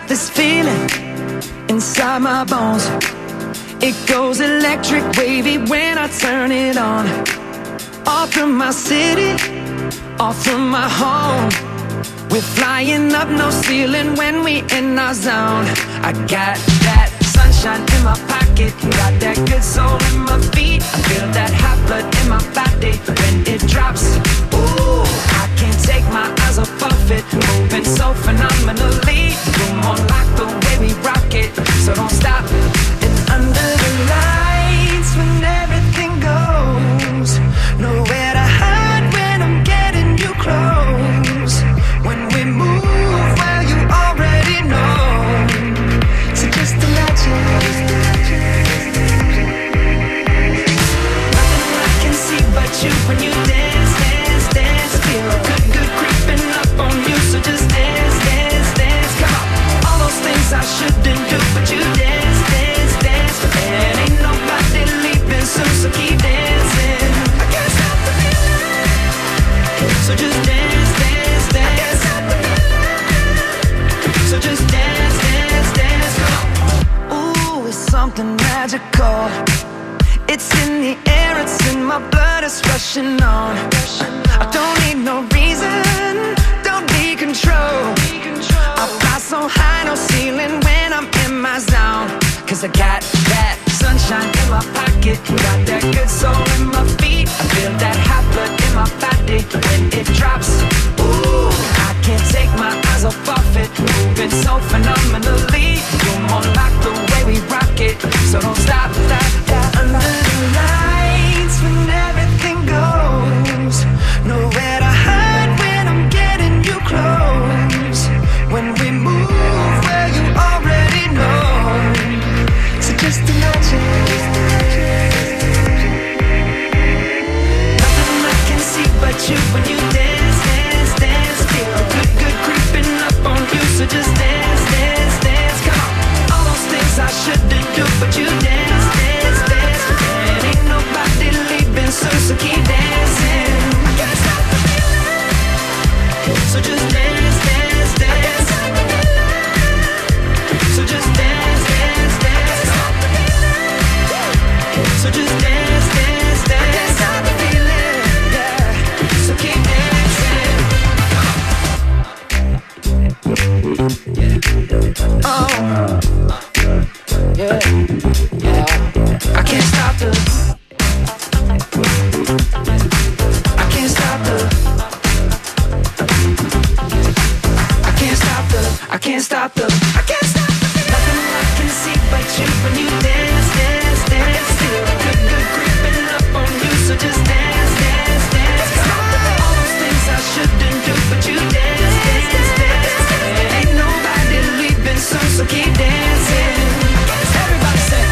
this feeling inside my bones. It goes electric wavy when I turn it on. All through my city, all through my home. We're flying up, no ceiling when we in our zone. I got that sunshine in my pocket, got that good soul in my feet. I feel that hot blood in my body when it drops. Ooh, I can't take my eyes off of it, moving so phenomenally. You're more like the way we rock it, so don't stop. And under the lights, when everything goes, nowhere to hide when I'm getting you close. When we move, well, you already know. So just imagine. Nothing I can see but you when you dance, dance, dance. Feel good, good creeping up on you. So just dance, dance, dance. Come on. All those things I shouldn't do, but you dance, dance, dance. And ain't nobody leaving soon, so keep dancing. I can't stop the feeling. So just dance, dance, dance. I can't stop the feeling. So just dance, dance, dance. Come on. Ooh, it's something magical. It's in the air, it's in my blood, it's rushing on. I don't need no reason, don't need control. I fly so high, no ceiling when I'm in my zone. Cause I got that sunshine in my pocket, got that good soul in my feet. I feel that hot blood in my body when it drops. Ooh, I can't take my eyes off of it, moving so phenomenally. You're more like the way we rock it, so don't stop, stop, stop. Under the lights, when everything goes, nowhere to hide when I'm getting you close. When we move, well, you already know. So just imagine. Nothing I can see but you when you dance, dance, dance. Feel good, good creeping up on you. So just dance, dance, dance. Come on. All those things I shouldn't do, but you dance, dance, dance. And ain't nobody leaving soon, so keep dancing. I can't stop the feeling. So just dance, dance, dance. I can't stop the feeling. So just dance, dance, dance. So just dance, dance, dance. I can't stop the feeling, yeah. So keep dancing. Oh, yeah, yeah. I can't stop the. I can't stop the. I can't stop the. I can't stop the. I can't stop the. Nothing I can see but you when you dance, dance, dance. Feel good, good creeping up on you. So just dance, dance, dance. All those things I shouldn't do, but you dance, dance, dance. Ain't nobody leaving soon, so keep dancing. Everybody say.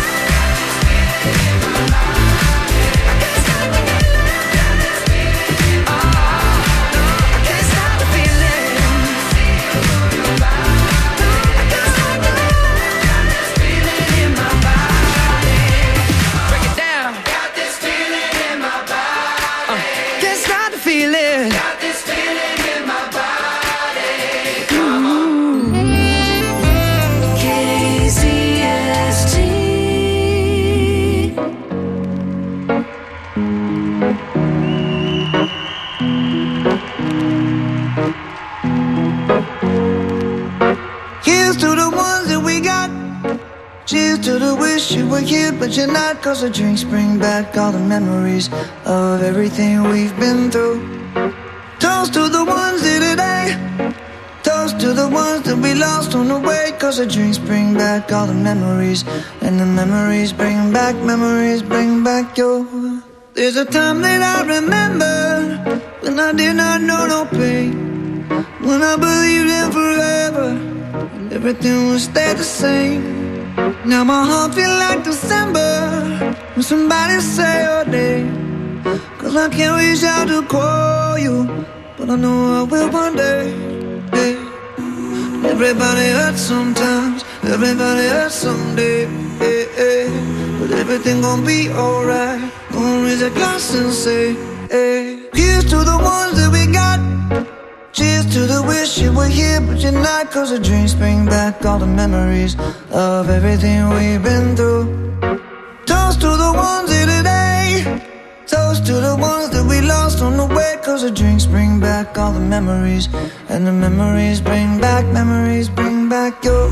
You were here, but you're not. Cause the drinks bring back all the memories of everything we've been through. Toast to the ones here today. Toast to the ones that we lost on the way. Cause the drinks bring back all the memories, and the memories bring back your. There's a time that I remember when I did not know no pain, when I believed in forever and everything would stay the same. Now my heart feel like December when somebody say your name. Cause I can't reach out to call you, but I know I will one day. Hey. Everybody hurts sometimes, everybody hurts someday. Hey, hey. But everything gon' be alright. Gonna raise a glass and say, hey. Here's to the ones that we got. Cheers to the wish you were were here, but you're not. Cause the dreams bring back all the memories of everything we've been through. Toast to the ones here today. Toast to the ones that we lost on the way. Cause the drinks bring back all the memories. And the memories bring back your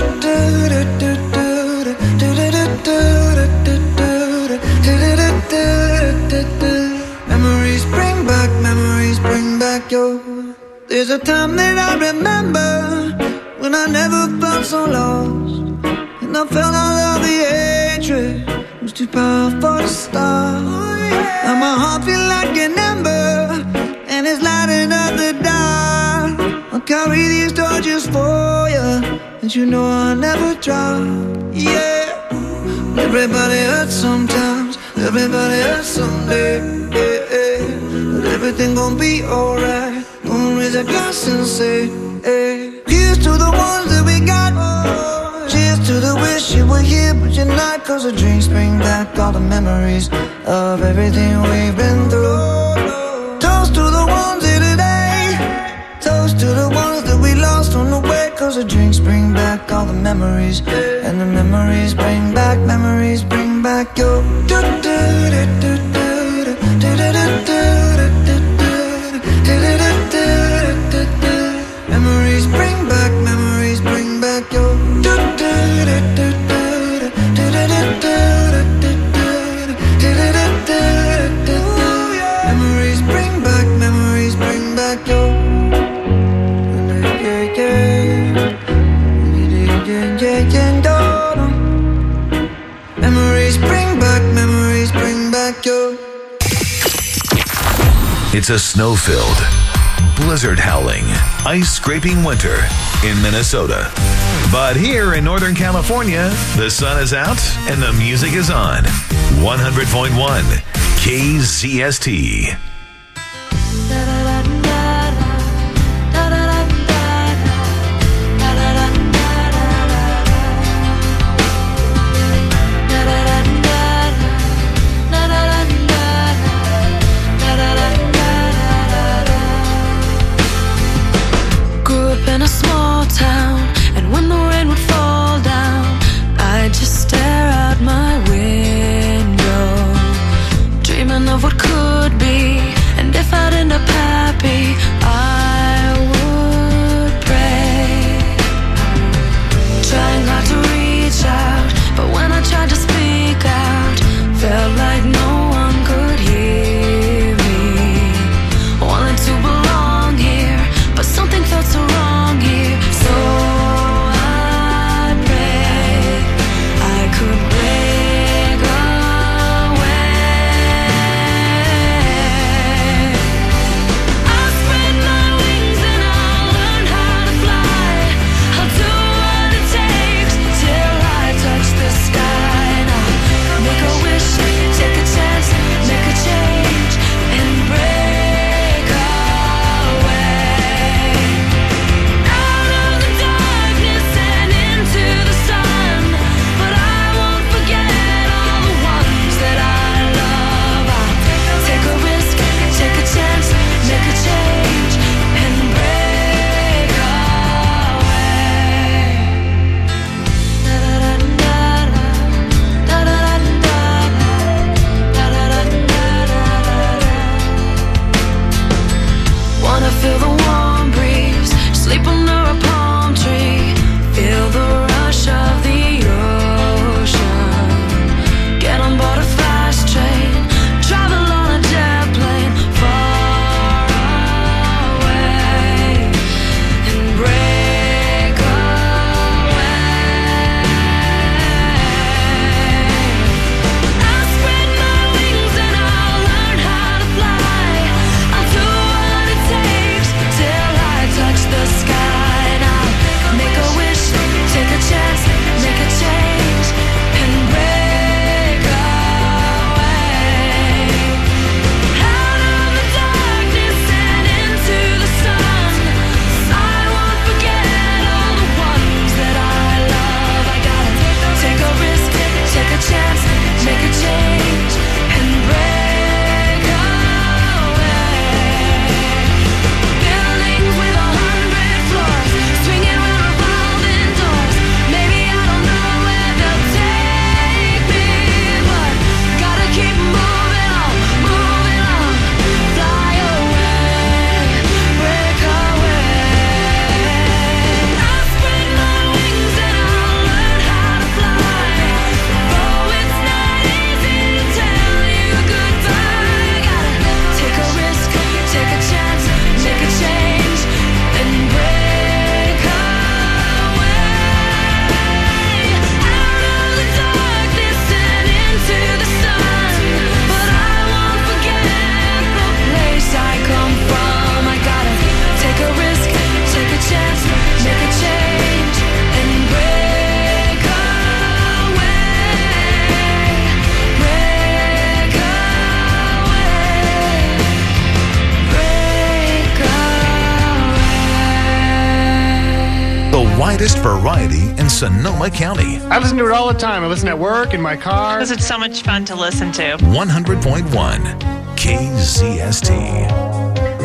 memories bring back your. There's a time that I remember when I never felt so lost, and I felt all of the hatred was too powerful to stop. And my heart feel like an ember, and it's lighting up the dark. I'll carry these torches for you, and you know I'll never drop. Yeah, everybody hurts sometimes, everybody hurts someday. Yeah, yeah. But everything gon' be alright. Gonna raise a glass and say, hey, here's to the ones that we got. Cheers to the wish you were here, but you're not. Cause the drinks bring back all the memories of everything we've been through. Toast to the ones here today. Toast to the ones that we lost on the way. Cause the drinks bring back all the memories. And the memories bring back your. Memories bring back your. Memories bring back your. Memories bring back your. It's a snow-filled, blizzard-howling, ice-scraping winter in Minnesota. But here in Northern California, the sun is out and the music is on. 100.1 KZST. In a small town, and when the rain would fall down, I'd just stare out my window, dreaming of what could be. widest variety in Sonoma County. I listen to it all the time. I listen at work, in my car. Because it's so much fun to listen to. 100.1 KZST.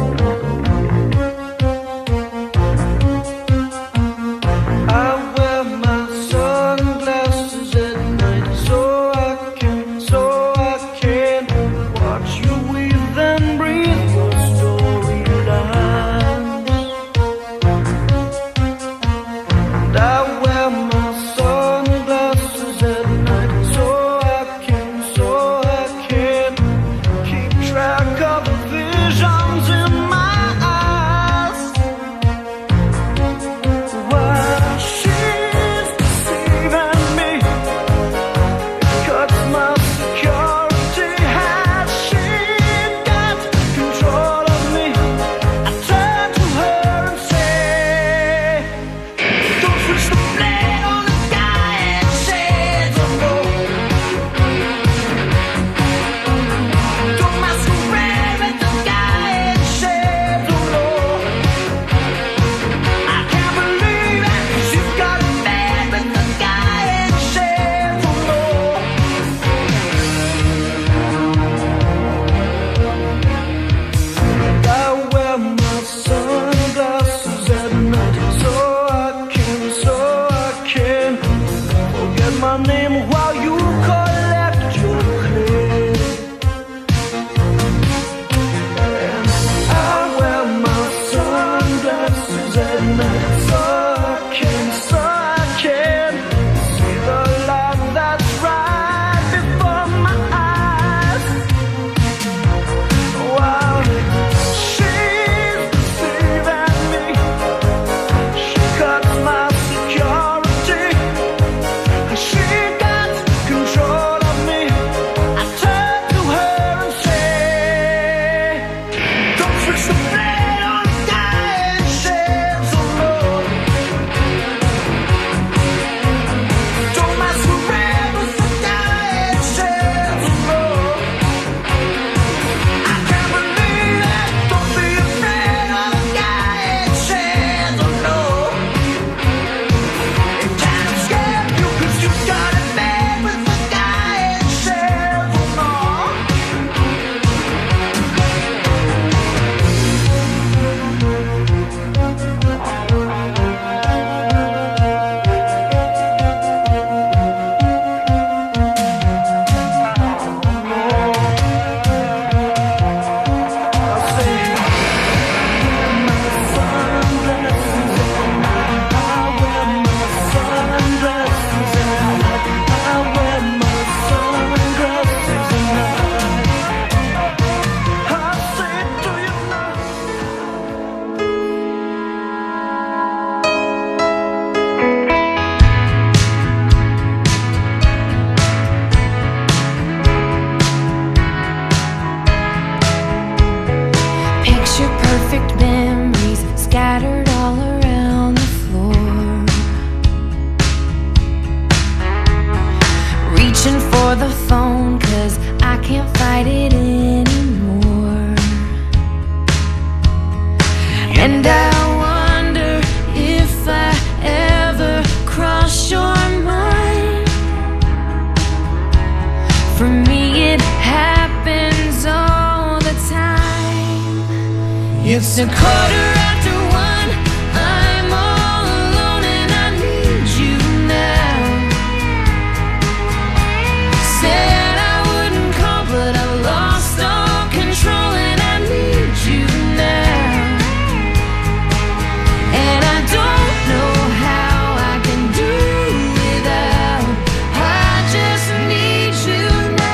It's a quarter after one. I'm all alone and I need you now. Said I wouldn't call, but I've lost all control and I need you now. And I don't know how I can do without. I just need you now.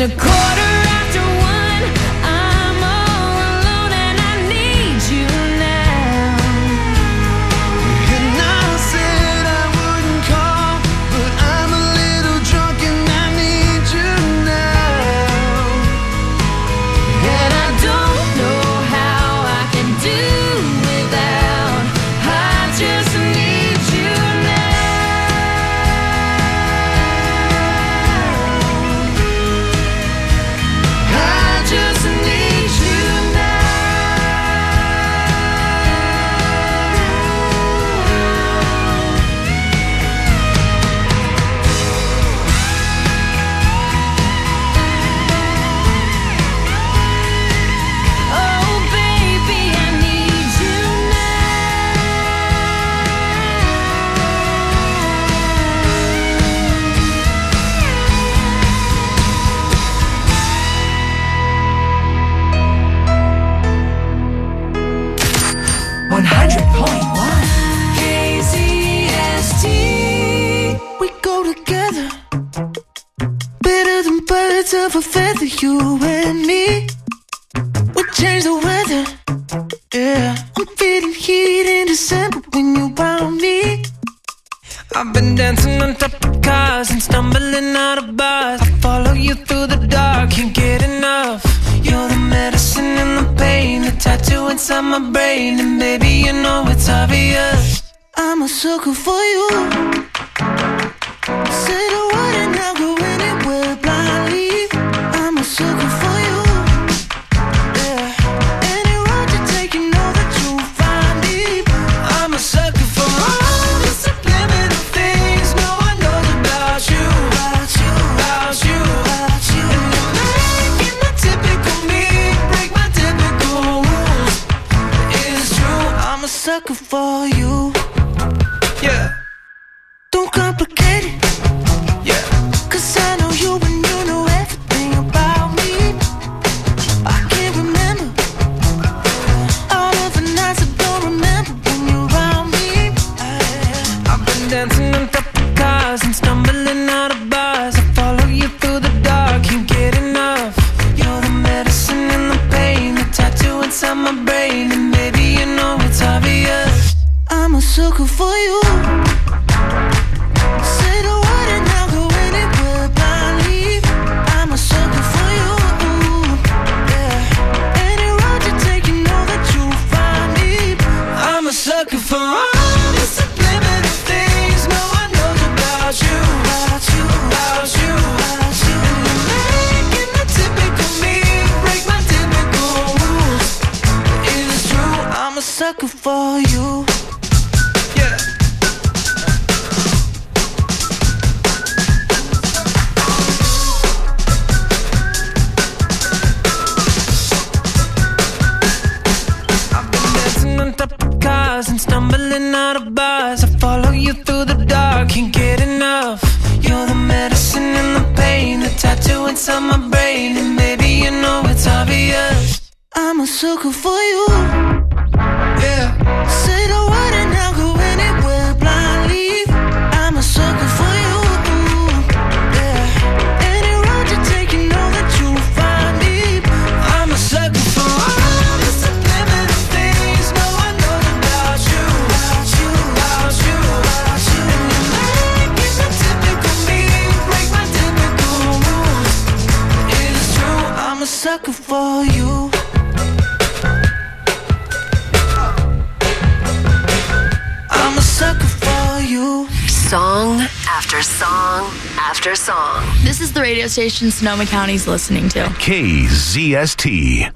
It's a quarter after one. I'm all alone and I need you now. And I said I wouldn't call, but I'm a little drunk and I need you now. And I don't know how I can do without. I just need you now. I just need you now. Oh baby, I need you now. 100.1 KZST. We go together, better than birds of a feather, you and me. We change the weather, yeah. I'm feeling heat in December when you found me. I've been dancing on top of cars and stumbling out of bars. I follow you through the dark, can't get enough. You're the medicine and the pain, the tattoo inside my brain. And baby, you know it's obvious. I'm a sucker for you. Say the word and I'll go anywhere blindly. I'm a sucker for you. Yeah. Any road you take, you know that you'll find me. I'm a sucker for all the subliminal things no one knows about you, About you, about you. about you. And you're making the typical me break my typical rules. It's true, I'm a sucker for you. yeah, Don't complicate it, yeah. 'cause I know you and you know everything about me. I can't remember all of the nights I don't remember when you're around me. I've been dancing on top of cars and stumbling out of bars. I follow you through the dark, can't get enough. You're the medicine and the pain, the tattoo inside my brain. And maybe you know it's obvious. I'm a sucker for you. Say the word and I'll go anywhere blindly. I'm a sucker for you. Yeah. Any road you take, you know that you'll find me. I'm a sucker for all the subliminal things no one knows about you, About you, about you. about you. And you're making the typical me break my typical rules. It's true, I'm a sucker for you. yeah. I've been dancing on top of cars and stumbling out of bars. I follow you through the dark, can't get enough. You're the medicine and the pain, the tattoo inside my brain. And maybe you know it's obvious. I'm a sucker for you. Yeah, Say the word and I'll go anywhere blindly. I'm a sucker for you. Yeah. Any road you take, you know that you'll find me. I'm a sucker for all the subliminal things no one knows about you, About you, about you. about you. And you're making the typical me break my typical rules. It's true, I'm a sucker for you. I'm a sucker for you. Song after song after song. This is the radio station Sonoma County's listening to. KZST.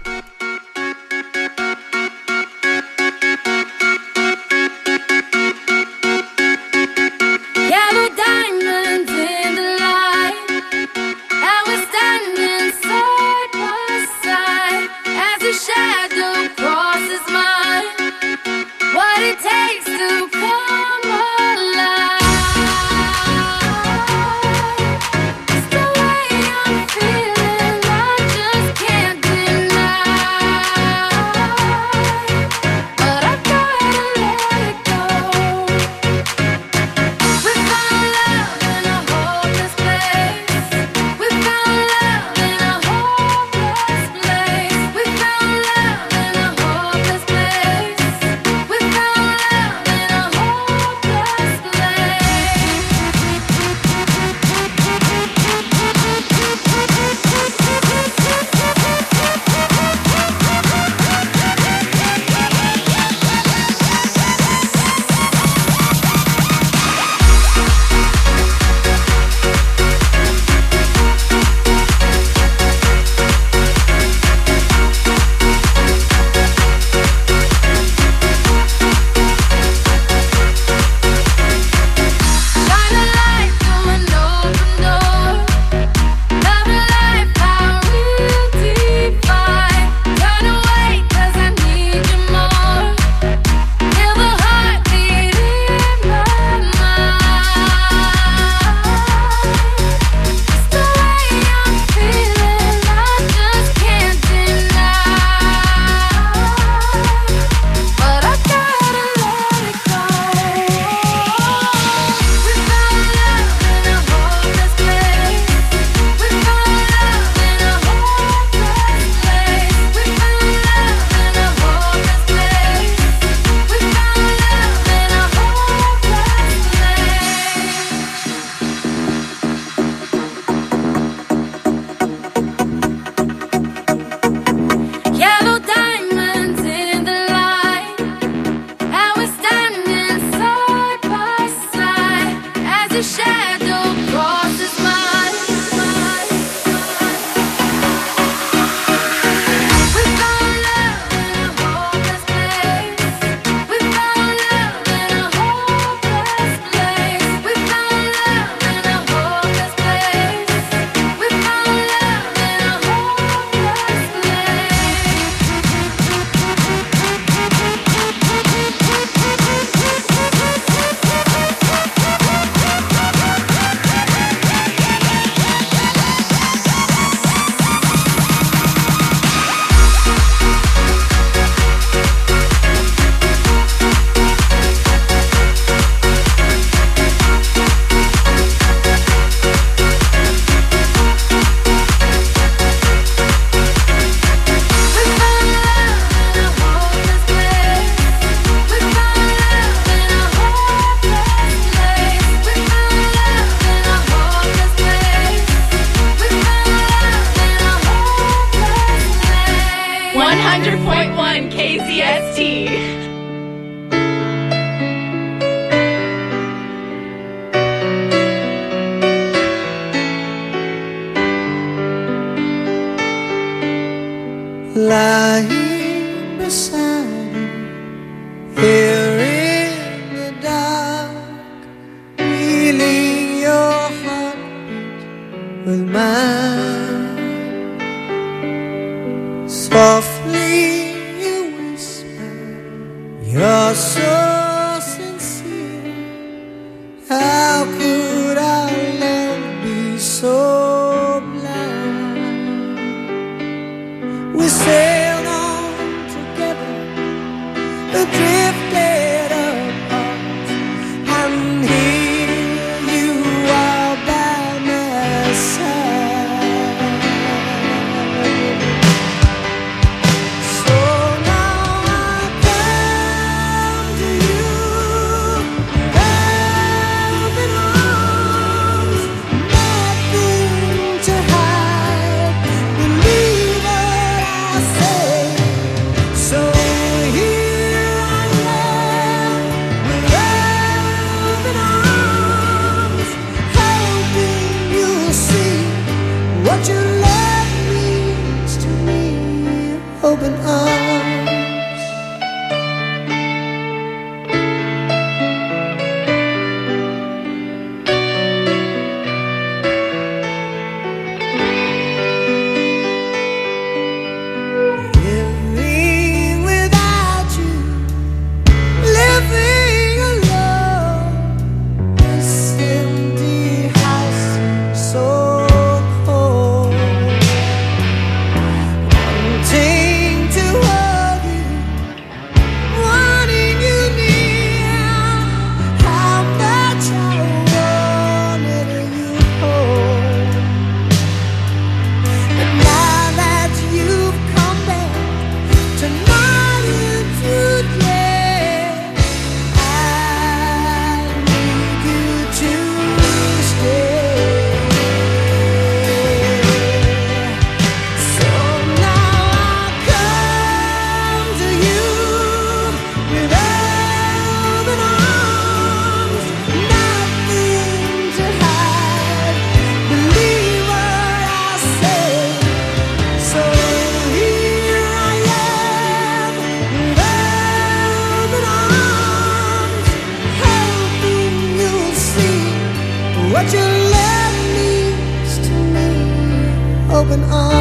Yellow diamonds in the light, and we're standing side by side as a shadow crosses mine. What it takes to come alive. It's the way I'm feeling, I just can't deny. KZST. Lying beside you, here in the dark, feeling your heartbeat with mine. Softly you whisper, you're so sincere. How could our love be so blind? We sailed on together, drifted apart, and here you are by my side. So now I come to you, open arms, nothing to hide. Believe what I say. So here I am, with open arms, hoping you'll see what your love means to me. Open arms. Living without you, living alone, this empty house so cold. Wanting to hold you, wanting you near, how much I wanted you home. But now that you've come back tonight and today, I need you to stay. So now I come to you with open arms, nothing to hide. Believe what I say. So here I am, with open arms, hoping you'll see what your love means to me. Open arms.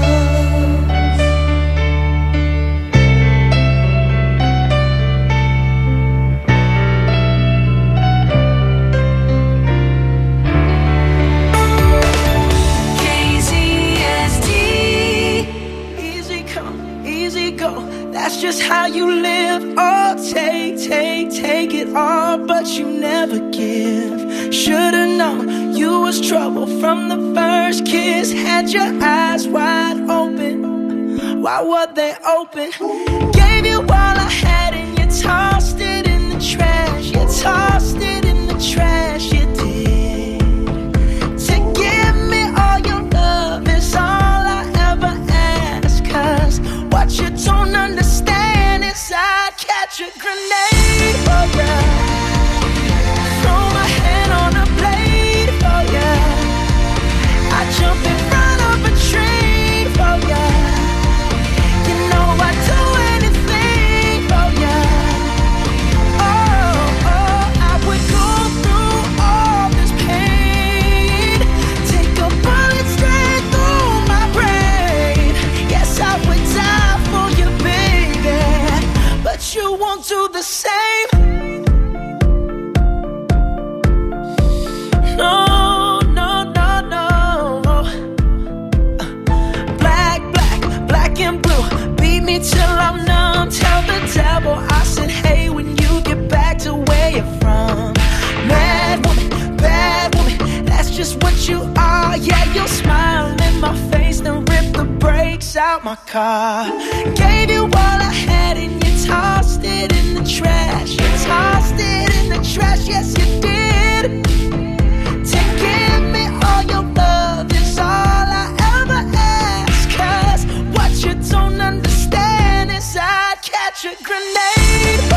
KZST. Easy come, easy go. That's just how you live. Oh, take it all, but you never give. Should've known you was trouble from the first kiss. Had your eyes wide open. Why were they open? Gave you all I had and you tossed it in the trash. You tossed it in the trash. You did. To give me all your love is all I ever ask. 'Cause what you don't understand is I'd catch a grenade for ya. Throw my hand on a blade for ya. I jump in front of a train for ya. You know I'd do anything for ya. Oh, I would go through all this pain, take a bullet straight through my brain. Yes, I would die for you, baby, but you won't do the same. No, no, no, no. Black and blue. Beat me till I'm numb. Tell the devil I said, hey, when you get back to where you're from. Mad woman, bad woman, that's just what you are. Yeah, you'll smile in my face, then rip the brakes out my car. Gave you all I had and you tossed it in the trash. You tossed it in the trash, yes you did. To give me all your love is all I ever ask. 'Cause what you don't understand is I'd catch electric grenade.